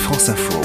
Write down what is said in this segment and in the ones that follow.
France Info.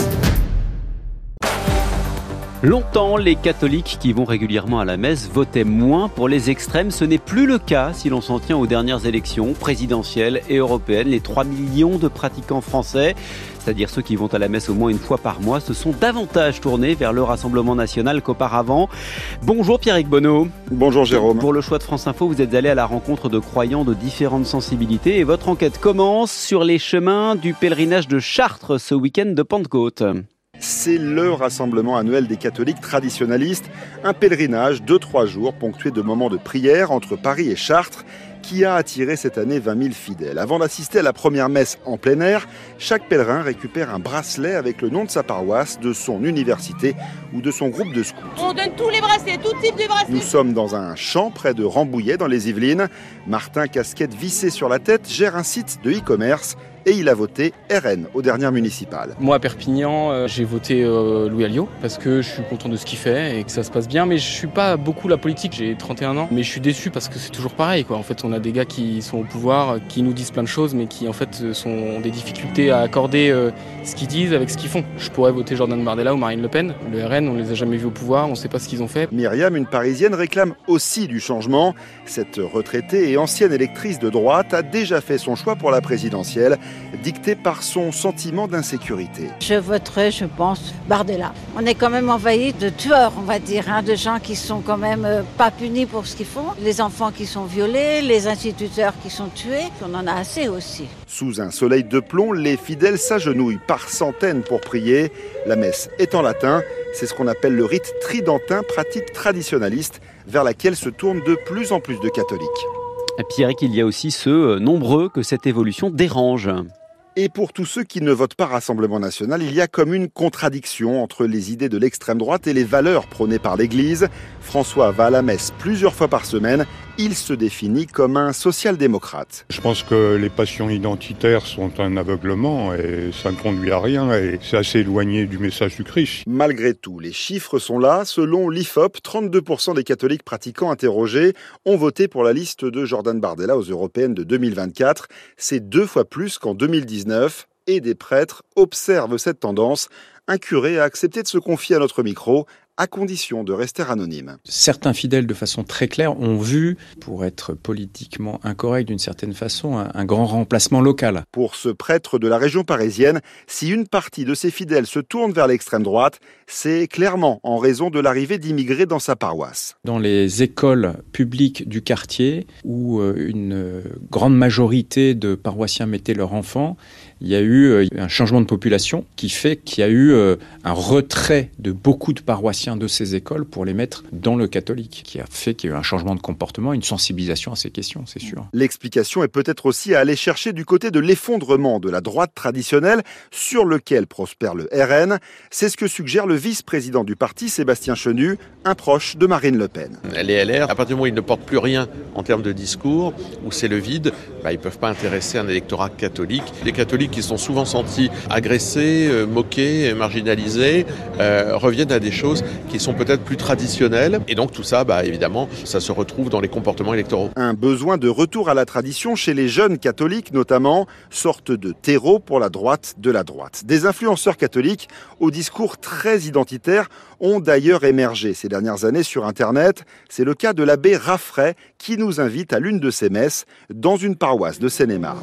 Longtemps, les catholiques qui vont régulièrement à la messe votaient moins pour les extrêmes. Ce n'est plus le cas si l'on s'en tient aux dernières élections présidentielles et européennes. Les 3 millions de pratiquants français, c'est-à-dire ceux qui vont à la messe au moins une fois par mois, se sont davantage tournés vers le Rassemblement national qu'auparavant. Bonjour Pierrick Bonneau. Bonjour Jérôme. Pour le choix de France Info, vous êtes allé à la rencontre de croyants de différentes sensibilités et votre enquête commence sur les chemins du pèlerinage de Chartres ce week-end de Pentecôte. C'est le rassemblement annuel des catholiques traditionnalistes, un pèlerinage de 3 jours ponctué de moments de prière entre Paris et Chartres qui a attiré cette année 20 000 fidèles. Avant d'assister à la première messe en plein air, chaque pèlerin récupère un bracelet avec le nom de sa paroisse, de son université ou de son groupe de scouts. On donne tous les bracelets, tout type de bracelets. Nous sommes dans un champ près de Rambouillet dans les Yvelines. Martin, casquette vissée sur la tête, gère un site de e-commerce et il a voté RN aux dernières municipales. Moi à Perpignan, j'ai voté Louis Alliot parce que je suis content de ce qu'il fait et que ça se passe bien, mais je suis pas beaucoup la politique, j'ai 31 ans, mais je suis déçu parce que c'est toujours pareil quoi. En fait, on a des gars qui sont au pouvoir, qui nous disent plein de choses, mais qui en fait ont des difficultés à accorder ce qu'ils disent avec ce qu'ils font. Je pourrais voter Jordan Bardella ou Marine Le Pen. Le RN, on les a jamais vus au pouvoir, on sait pas ce qu'ils ont fait. Myriam, une Parisienne, réclame aussi du changement. Cette retraitée et ancienne électrice de droite a déjà fait son choix pour la présidentielle, dicté par son sentiment d'insécurité. Je voterai, je pense, Bardella. On est quand même envahi de tueurs, on va dire, de gens qui sont quand même pas punis pour ce qu'ils font. Les enfants qui sont violés, les instituteurs qui sont tués, on en a assez aussi. Sous un soleil de plomb, les fidèles s'agenouillent par centaines pour prier. La messe est en latin, c'est ce qu'on appelle le rite tridentin, pratique traditionnaliste, vers laquelle se tournent de plus en plus de catholiques. Pierrick, il y a aussi ceux nombreux que cette évolution dérange. Et pour tous ceux qui ne votent pas Rassemblement national, il y a comme une contradiction entre les idées de l'extrême droite et les valeurs prônées par l'Église. François va à la messe plusieurs fois par semaine. Il se définit comme un social-démocrate. Je pense que les passions identitaires sont un aveuglement et ça ne conduit à rien et c'est assez éloigné du message du Christ. Malgré tout, les chiffres sont là. Selon l'IFOP, 32% des catholiques pratiquants interrogés ont voté pour la liste de Jordan Bardella aux européennes de 2024. C'est 2 fois plus qu'en 2019 et des prêtres observent cette tendance. Un curé a accepté de se confier à notre micro, à condition de rester anonyme. Certains fidèles, de façon très claire, ont vu, pour être politiquement incorrect d'une certaine façon, un grand remplacement local. Pour ce prêtre de la région parisienne, si une partie de ses fidèles se tourne vers l'extrême droite, c'est clairement en raison de l'arrivée d'immigrés dans sa paroisse. Dans les écoles publiques du quartier, où une grande majorité de paroissiens mettaient leurs enfants, il y a eu un changement de population qui fait qu'il y a eu un retrait de beaucoup de paroissiens de ces écoles pour les mettre dans le catholique, qui a fait qu'il y a eu un changement de comportement, une sensibilisation à ces questions, c'est sûr. L'explication est peut-être aussi à aller chercher du côté de l'effondrement de la droite traditionnelle sur lequel prospère le RN. C'est ce que suggère le vice-président du parti, Sébastien Chenu, un proche de Marine Le Pen. Les LR, à partir du moment où ils ne portent plus rien en termes de discours, où c'est le vide, ils ne peuvent pas intéresser un électorat catholique. Les catholiques qui sont souvent sentis agressés, moqués, marginalisés, reviennent à des choses qui sont peut-être plus traditionnelles. Et donc tout ça, évidemment, ça se retrouve dans les comportements électoraux. Un besoin de retour à la tradition chez les jeunes catholiques notamment, sorte de terreau pour la droite de la droite. Des influenceurs catholiques au discours très identitaire ont d'ailleurs émergé ces dernières années sur Internet. C'est le cas de l'abbé Raffray qui nous invite à l'une de ses messes dans une paroisse de Seine-et-Marne.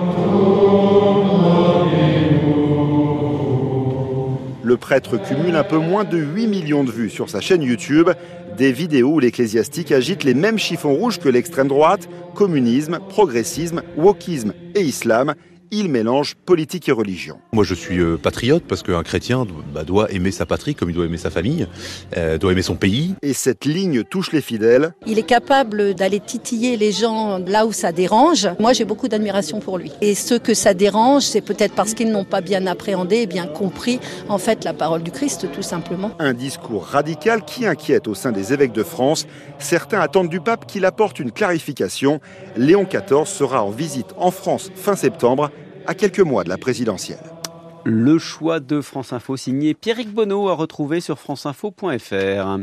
Le prêtre cumule un peu moins de 8 millions de vues sur sa chaîne YouTube. Des vidéos où l'ecclésiastique agite les mêmes chiffons rouges que l'extrême droite, communisme, progressisme, wokisme et islam. Il mélange politique et religion. Moi je suis patriote parce qu'un chrétien doit aimer sa patrie comme il doit aimer sa famille, doit aimer son pays. Et cette ligne touche les fidèles. Il est capable d'aller titiller les gens là où ça dérange. Moi j'ai beaucoup d'admiration pour lui. Et ceux que ça dérange, c'est peut-être parce qu'ils n'ont pas bien appréhendé et bien compris en fait la parole du Christ tout simplement. Un discours radical qui inquiète au sein des évêques de France. Certains attendent du pape qu'il apporte une clarification. Léon XIV sera en visite en France fin septembre, à quelques mois de la présidentielle. Le choix de France Info signé Pierrick Bonneau à retrouver sur franceinfo.fr.